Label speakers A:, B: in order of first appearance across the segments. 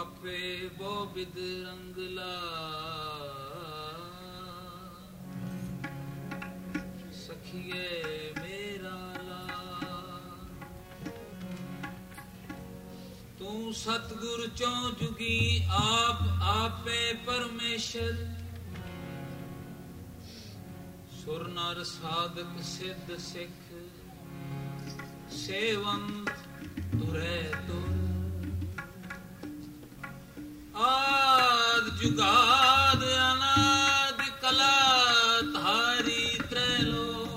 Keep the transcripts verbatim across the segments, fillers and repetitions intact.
A: ਆਪੇ ਬੋ ਬਿਦ ਰੰਗਲਾ ਸਖੀਏ ਮੇਰਾ ਲਾ ਤੂੰ ਸਤਿਗੁਰ ਚੋਂ ਜੁਗੀ ਆਪ ਆਪੇ ਪਰਮੇਸ਼ਰ ਸੁਰ ਨਰ ਸਾਧਕ ਸਿੱਧ ਸਿੱਖ ਸੇਵੰਤ ਤੁਰੇ ਤੁਰ ਆਦ ਜੁਗਾਦ ਅਨਾਦ ਕਲਾ ਧਾਰੀ ਤ੍ਰੈਲੋ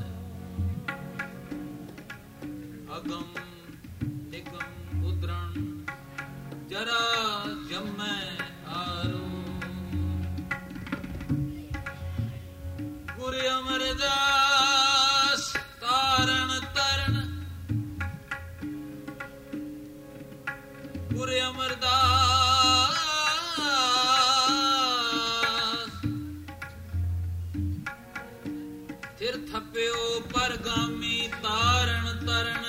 A: ਅਗਮ ਨਿਗਮ ਉਦਰਣ ਜਰਾ ਜਮੈ ਆਰੋ ਗੁਰ ਅਮਰਦਾਸ ਤਾਰਨ ਤਰਨ ਗੁਰ ਅਮਰਦਾਸ ਫਿਰ ਥੱਪਿਓ ਪਰਗਾਮੀ ਤਾਰਨ ਤਰਨ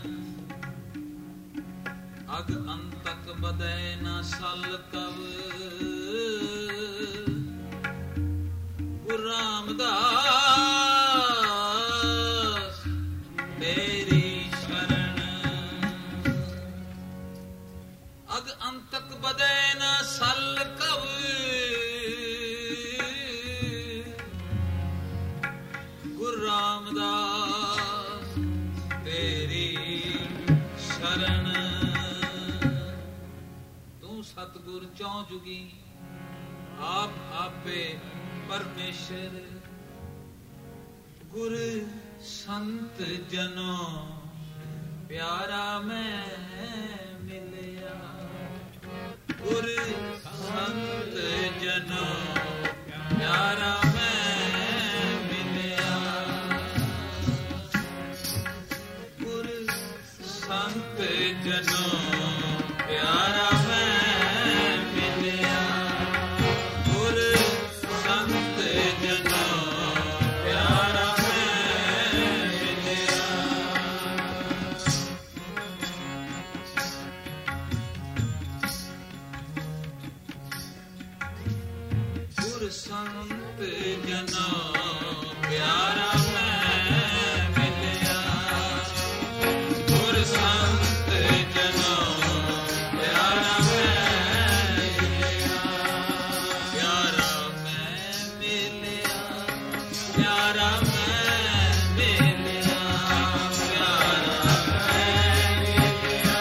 A: ਅਗ ਅੰਤਕ ਬਦੈ ਨਾ ਸਲ ਕਵ ਗੁਰੂ ਰਾਮਦਾਸ ਤੇਰੀ ਸ਼ਰਨ ਅਗ ਅੰਤਕ ਬਦੈ ਨਾ ਸਲ ਕਵ ਗੁਰੂ ਰਾਮਦਾਸ ਤੇਰੀ ਸ਼ਰਨ ਤੂੰ ਸਤਿਗੁਰ ਚੌ ਜੁਗੀ ਆਪ ਆਪੇ ਪਰਮੇਸ਼ਰ ਗੁਰ ਸੰਤ ਜਨੋ ਪਿਆਰਾ ਮੈਂ ਮਿਲਿਆ ਗੁਰ ਸੰਤ ਜਨੋ ਪਿਆਰਾ ਮੈਂ ਮਿਲਿਆ ਗੁਰ ਸੰਤ ਜਨੋ ਪਿਆਰਾ ਮੈਂ ਮਿਲਿਆ ਗੁਰ ਸੰਤ ਜਨੋ ਪਿਆਰਾ ਮੈਂ ਮਿਲਿਆ ਗੁਰ ਸੰਤ ਜਨੋ ਪਿਆਰਾ ਮੈਂ ਮਿਲਿਆ ਗੁਰ ਸੰਤ ਜਨੋ ਪਿਆਰਾ ਮੈਂ ਮਿਲਿਆ ਪਿਆਰਾ ਮੈਂ ਮਿਲਿਆ ਪਿਆਰਾ ਮੈਂ ਮਿਲਿਆ ਪਿਆਰਾ ਮੈਂ ਮਿਲਿਆ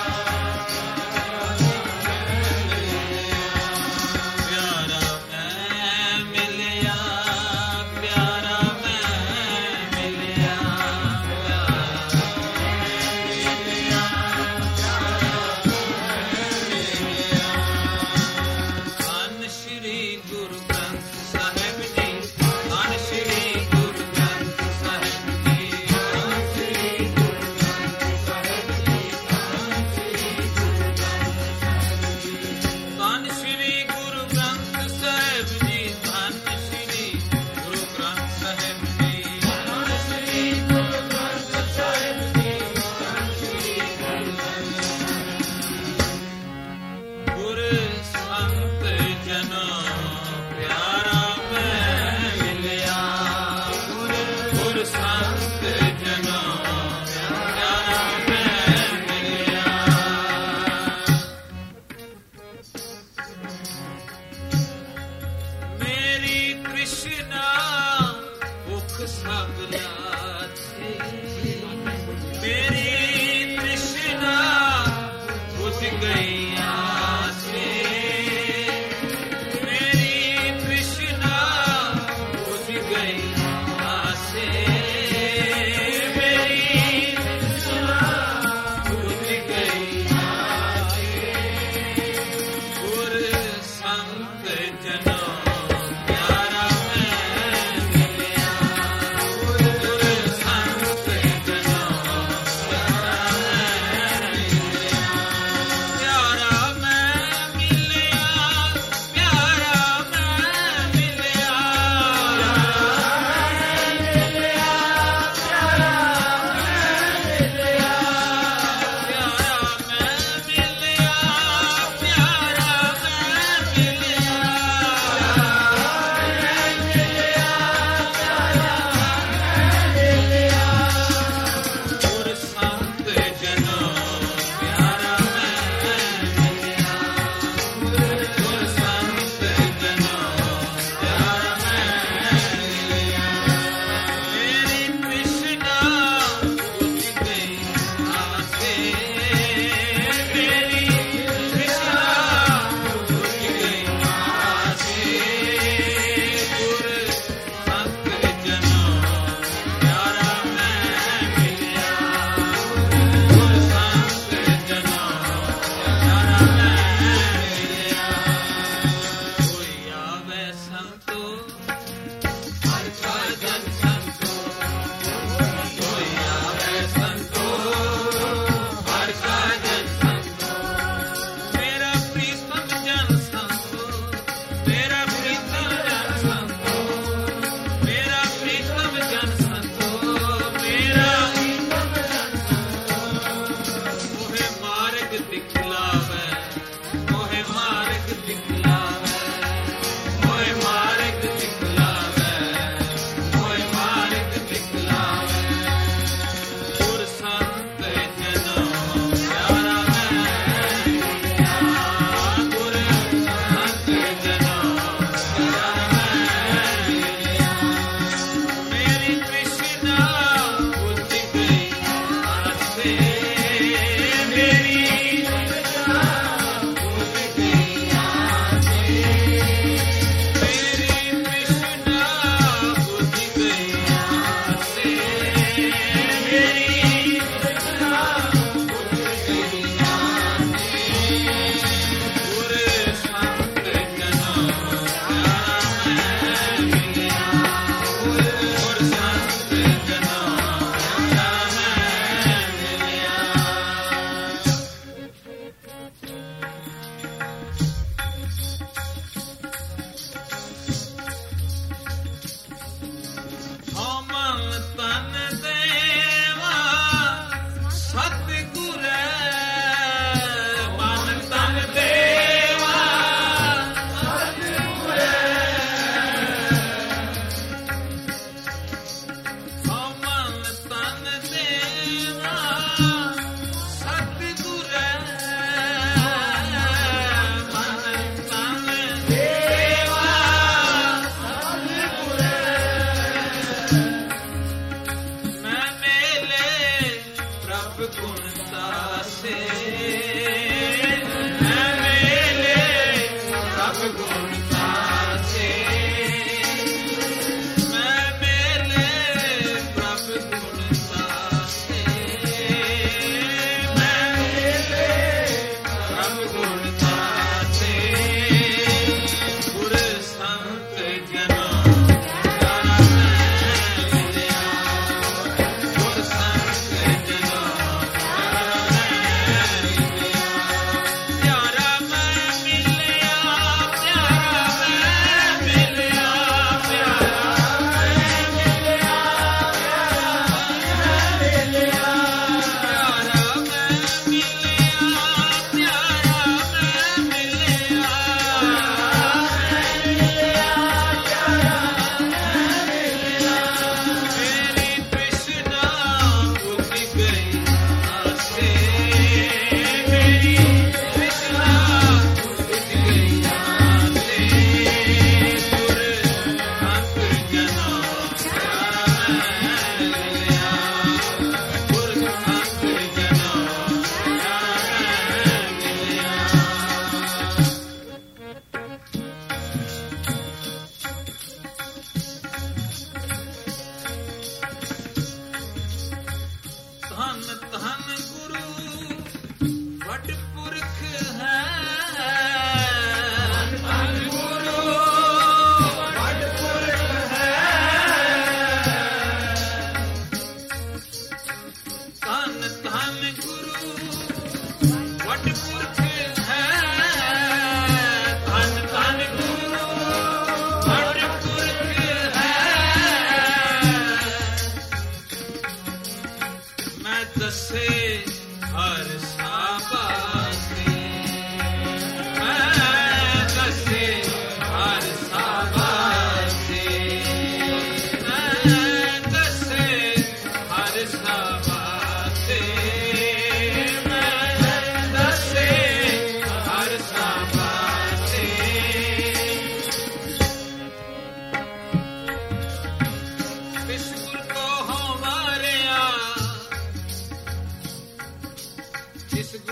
A: ਪਿਆਰਾ ਮੈਂ ਮਿਲਿਆ ਪਿਆਰਾ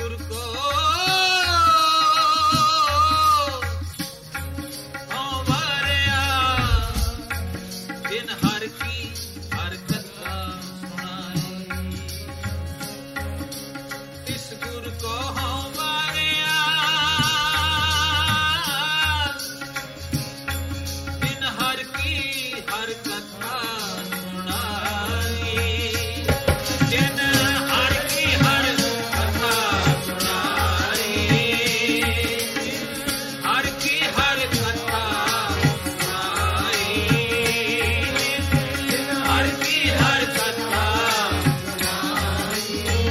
A: गुर को हो वारिया जिन हर की हर कथा सुनाई। इस गुर को हो वारिया जिन हर की हर कथा सुनाई। जिन हर की हर कथा सुनाई, हर की हर कथा सुनाई, हर की हर कथा सुनाई।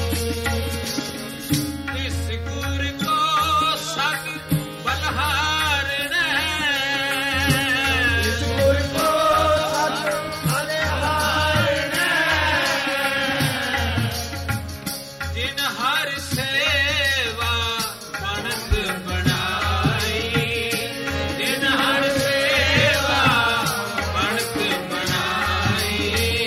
A: इस गुर को सग बलहार ने, इस गुर को सग बलहार ने, जिन हर सेवा बनत बनाई, जिन हर सेवा बनत बनाई।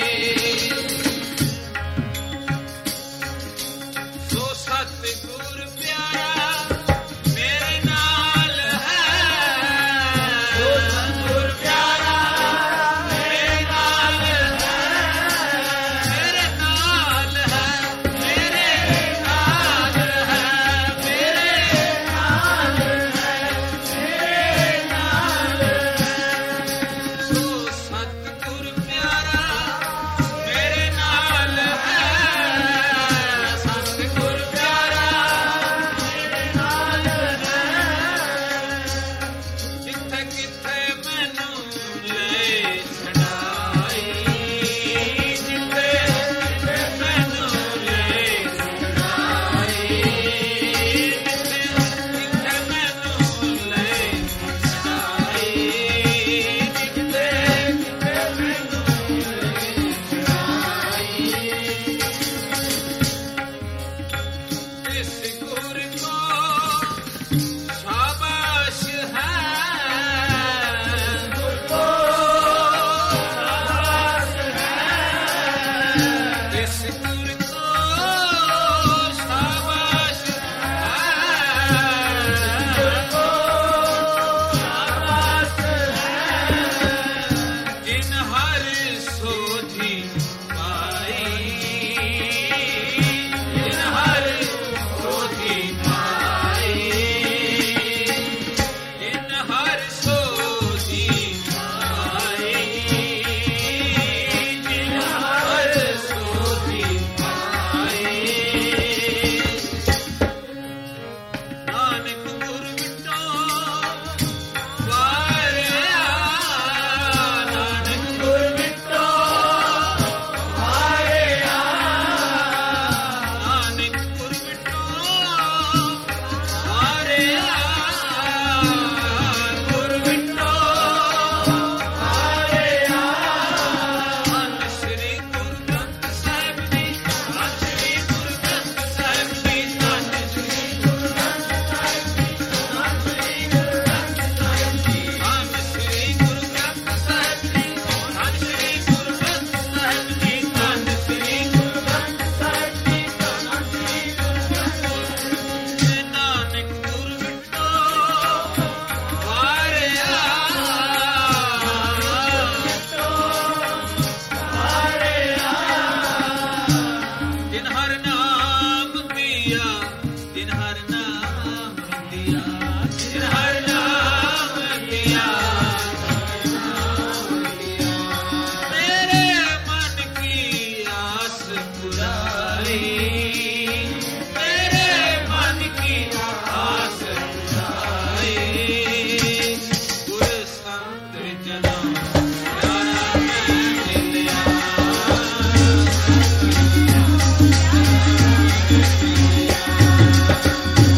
A: सो सतगुर प्यारा मेरे नाल है, सो सतगुर प्यारा मेरे नाल है, मेरे नाल है, मेरे नाल है, मेरे नाल है, मेरे नाल है। सो सतगुर प्यारा मेरे नाल है, सतगुर प्यारा मेरे नाल है। जिथे किथे मैनू ले छड़ाई, जिथे किथे मैनू ले छड़ाई, जिथे किथे मैनू ले छड़ाई, जिथे किथे मैनू ले छड़ाई। इस गुर को शाबाश है, गुर को शाबाश है, इस गुर को शाबाश है, गुर को शाबाश है। जिन हर सोझी पाई, जिन हर सोझी पाई, जिन हर सोझी पाई, जिन हर सोझी पाई। नानक गुर विटो वारिया, नानक गुर विटो वारिया, नानक गुर विटो वारिया, गुर विटो वारिया। धੰਨ श्री ਗੁਰੂ ਗ੍ਰੰਥ ਸਾਹਿਬ ਜੀ, ਧੰਨ श्री ਗੁਰੂ ਗ੍ਰੰਥ ਸਾਹਿਬ ਜੀ, ਧੰਨ श्री ਗੁਰੂ ਗ੍ਰੰਥ ਸਾਹਿਬ ਜੀ, ਧੰਨ श्री ਗੁਰੂ ਗ੍ਰੰਥ ਸਾਹਿਬ ਜੀ, ਧੰਨ श्री ਗੁਰੂ ਗ੍ਰੰਥ ਸਾਹਿਬ ਜੀ, ਧੰਨ श्री ਗੁਰੂ ਗ੍ਰੰਥ ਸਾਹਿਬ ਜੀ, ਧੰਨ श्री ਗੁਰੂ ਗ੍ਰੰਥ ਸਾਹਿਬ ਜੀ, ਧੰਨ श्री ਗੁਰੂ ਗ੍ਰੰਥ ਸਾਹਿਬ ਜੀ। ਨਾਨਕ ਗੁਰ ਵਿਟੋ ਵਾਰਿਆ, ਵਿਟੋ ਵਾਰਿਆ। ਜਿਨ ਹਰ ਨਾਮ ਦਿਆ, ਜਿਨ ਹਰ ਨਾਮ ਦਿਆ, ਜਿਨ ਹਰ ਨਾਮ ਦਿਆ, ਮੇਰੇ ਮਨ ਕੀ ਆਸ ਪੁਰਾਈ, ਮੇਰੇ ਮਨ ਕੀ ਆਸ ਪੁਰਾਈ। ਗੁਰ ਸੰਤ ਜਨਾਂ ਪਿਆਰਾ ਮੈਂ ਮਿਲਿਆ, ਗੁਰ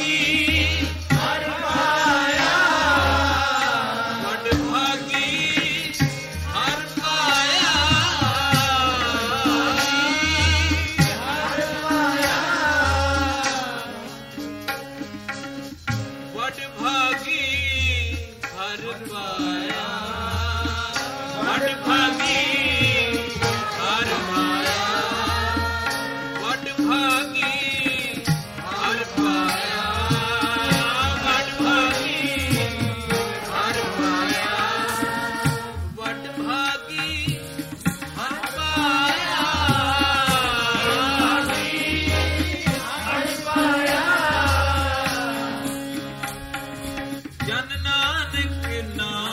A: ਜਨ ਨਾਨਕ ਨਾਮ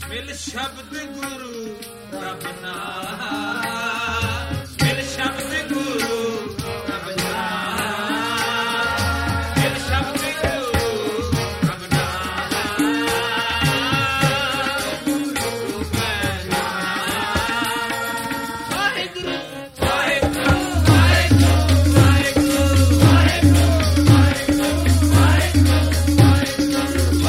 A: ਮਿਲ ਸ਼ਬਦ ਗੁਰੂ ਪ੍ਰਭ ਨਾਮ, ਮਿਲ ਸ਼ਬਦ ਗੁਰੂ ਪ੍ਰਭ ਨਾਮ, ਮਿਲ ਸ਼ਬਦ ਗੁਰੂ ਪ੍ਰਭ ਨਾਮ, ਗੁਰੂ ਪ੍ਰਭ ਨਾਮ। ਵਾਹਿਗੁਰੂ ਵਾਹਿਗੁਰੂ ਵਾਹਿਗੁਰੂ ਵਾਹਿਗੁਰੂ ਵਾਹਿਗੁਰੂ ਵਾਹਿਗੁਰੂ ਵਾਹਿਗੁਰੂ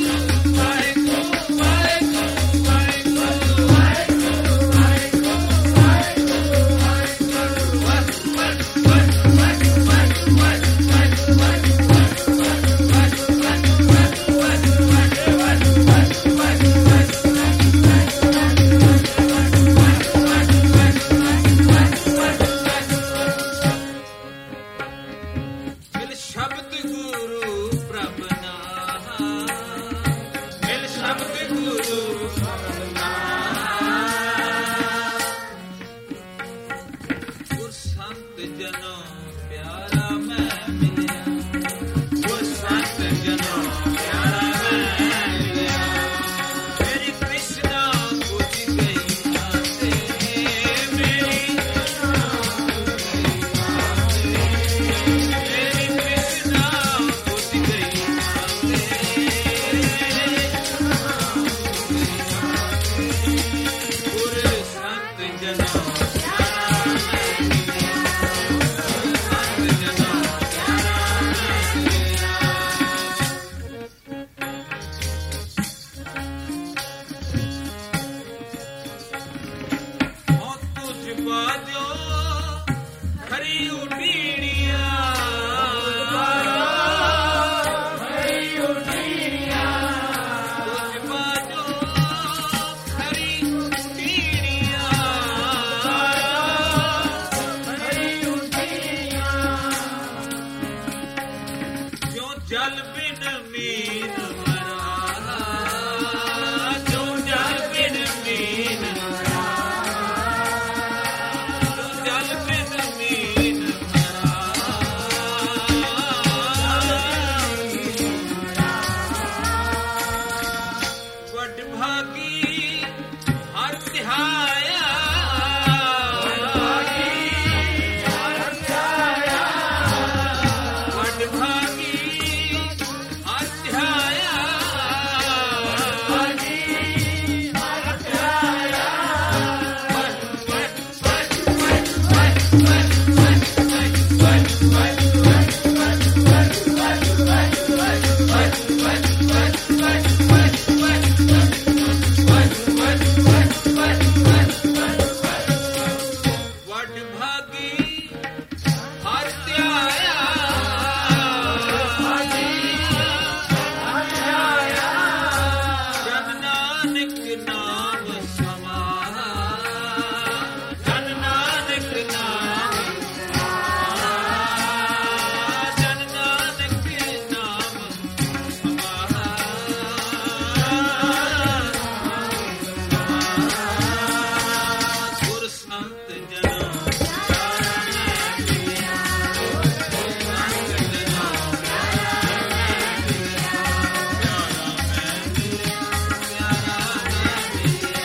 A: ਮਿਲ ਸ਼ਬਦ ਗੁਰੂ ਪ੍ਰਭ ਨਾਮ, ਮਿਲ ਸ਼ਬਦ ਗੁਰੂ ਪ੍ਰਭ ਨਾਮ। ਗੁਰ ਸੰਤ ਜਨੋ ਪਿਆਰਾ ਮੈਂ ਮਿਲਿਆ, ਗੁਰ ਸੰਤ ਜਨੋ ਪਿਆਰਾ ਮੈਂ ਮਿਲਿਆ। ਮੇਰੀ ਕ੍ਰਿਸ਼ਨਾ ਬੁਝ ਗਈ ਆਤੇ, ਮੇਰੀ ਕ੍ਰਿਸ਼ਨਾ ਬੁਝ ਗਈ ਆਤੇ, ਮੇਰੀ ਕ੍ਰਿਸ਼ਨਾ ਬੁਝ ਗਈ ਆਤੇ, ਗੁਰ ਸੰਤ ਜਨੋ ਪਿਆਰਾ ਮੈਂ ਮਿਲਿਆ, ਗੁਰ ਸੰਤ ਜਨੋ ਪਿਆਰਾ ਮੈਂ ਮਿਲਿਆ। ਹੋ ਤੁਝ ਬਾਝੋ ਖਰੀ ਉਡੀੜੀਆਂ, ਖਰੀ ਉਡੀੜੀਆਂ, ਤੁਝ ਬਾਝੋ ਖਰੀ ਉਡੀੜੀਆਂ, ਖਰੀ ਉਡੀੜੀਆਂ। ਜੋ ਜਲ ਬਿਨ ਮੀਨ ਮਰਾ, ਜੋ ਜਲ ਬਿਨ ਮੀਨ ਮਰਾ, ਜੋ ਜਲ ਬਿਨ ਮੀਨ ਮਰਾ। ਵੱਡ ਭਾਗੀ ਹਰ ਧਿਆਇਆ, ਵੱਡ ਭਾਗੀ ਹਰ ਧਿਆਇਆ, ਵੱਡ ਭਾਗੀ ਹਰ ਧਿਆਇਆ, ਵੱਡ ਭਾਗੀ ਹਰ ਧਿਆਇਆ। ਵੱਡ ਵੱਡ ਵੱਡ ਵੱਡ ਵੱਡ ਵੱਡ ਵੱਡ ਵੱਡ ਵੱਡ ਵੱਡ ਭਾਗੀ ਹਰ ਧਿਆਇਆ, ਜਨ ਨਾਨਕ ਨਾਮ ਸਮਾਇਆ, ਜਨ ਨਾਨਕ ਨਾਮ ਸਮਾਇਆ, ਜਨ ਨਾਨਕ ਨਾਮ ਸਮਾਇਆ। ਗੁਰ ਸੰਤ ਜਨੋ ਪਿਆਰਾ ਮੈਂ ਮਿਲਿਆ, ਗੁਰ ਸੰਤ ਜਨੋ ਪਿਆਰਾ ਮੈਂ ਮਿਲਿਆ, ਪਿਆਰਾ ਮੈਂ ਮਿਲਿਆ, ਪਿਆਰਾ ਮੈਂ ਮਿਲਿਆ।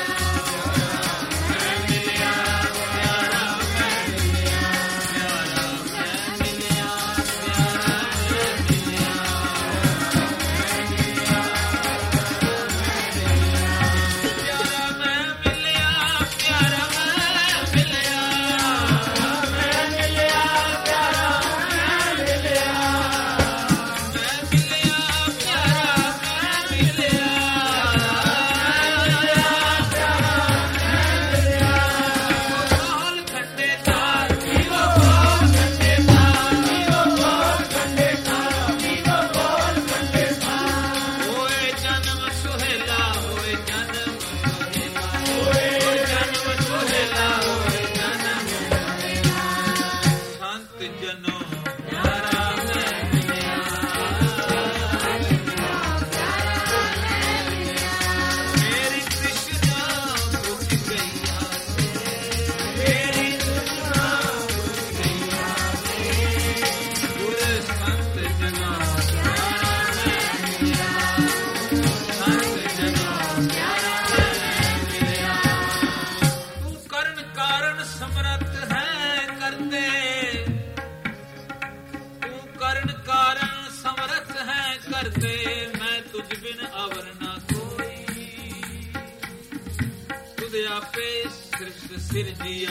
A: ਤੁਧ ਆਪੇ ਸਿਰਜਿ ਸਿਰਜਿਆ,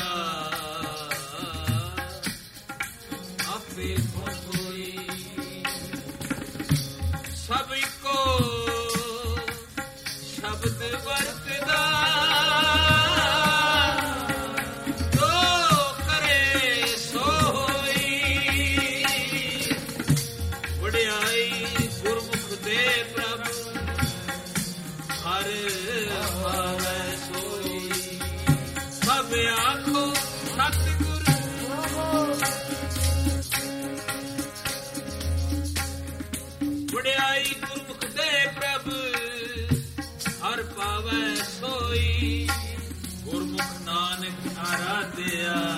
A: ਆਪੇ ਹੋਈ ਸਭ ਇੱਕੋ ਸ਼ਬਦ ਵਰਤਦਾ, ਜੋ ਕਰੇ ਸੋ ਹੋਈ। ਵਡਿਆਈ ਗੁਰਮੁਖ ਦੇ ਪ੍ਰਭ ਹਰ ਭਾਵੈ ਸੋਈ। ਸਭ ਆਖੋ ਸਤਿਗੁਰ ਵਡਿਆਈ ਗੁਰਮੁਖ ਦੇ ਪ੍ਰਭ ਹਰ ਪਾਵੈ ਸੋਈ। ਗੁਰਮੁਖ ਨਾਨਕ ਆਰਾਧਿਆ